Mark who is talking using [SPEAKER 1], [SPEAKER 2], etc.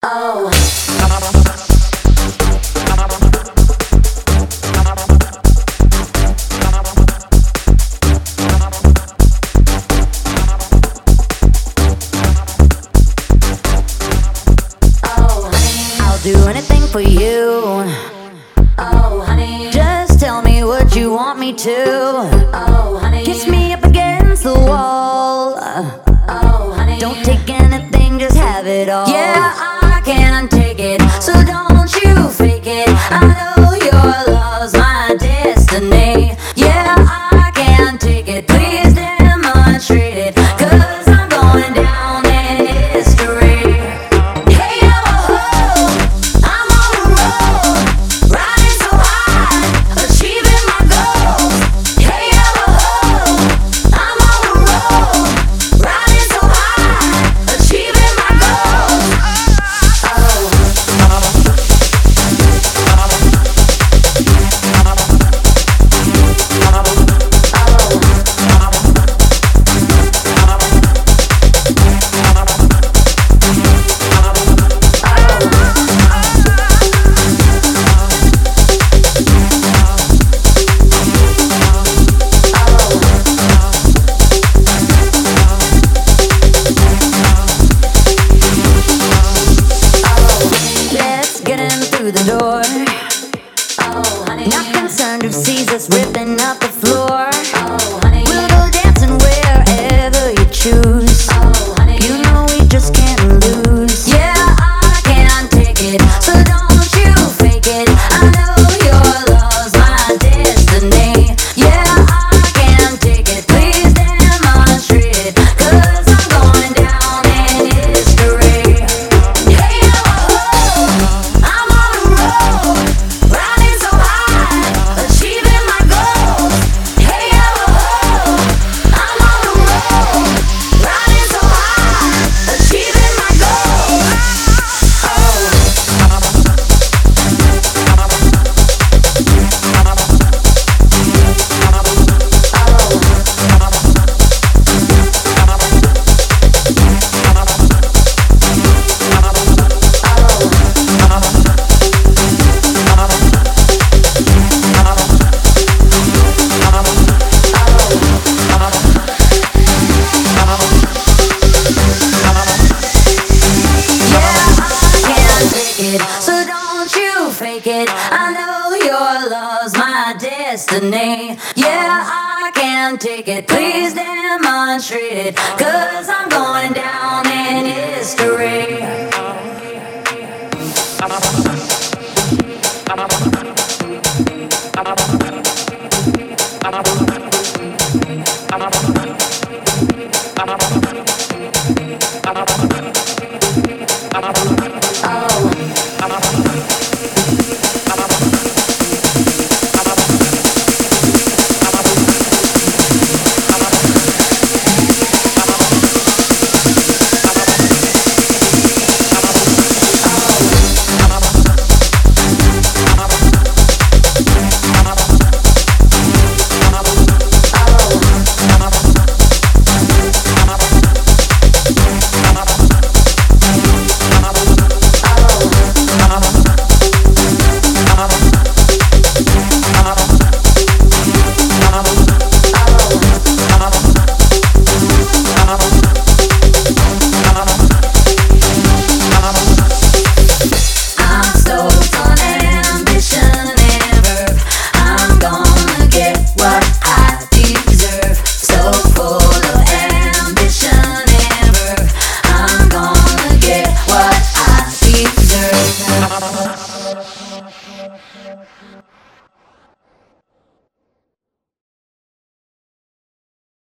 [SPEAKER 1] Do anything for you. Oh, honey. Just tell me what you want me to. Oh, honey. Kiss me up against the wall. Oh, honey. Don't take anything, just have it all. Yeah, I can't take it, so don't you fake it. I know your love's my destiny. Yeah, I can't take it, please demonstrate it, 'cause I'm going down in history. Through the door. Oh, honey. Not concerned who sees us ripping up the floor. Oh, honey. We'll go dancing wherever you choose. Oh, honey. You know we just can't lose. Yeah, I can't take it, so don't you fake it. I know your love's my destiny. Yeah, I can't take it, please demonstrate it, 'cause I'm going down in history. So don't you fake it. I know your love's my destiny. Yeah, I can't take it, please demonstrate it, 'cause I'm going down in history. I'm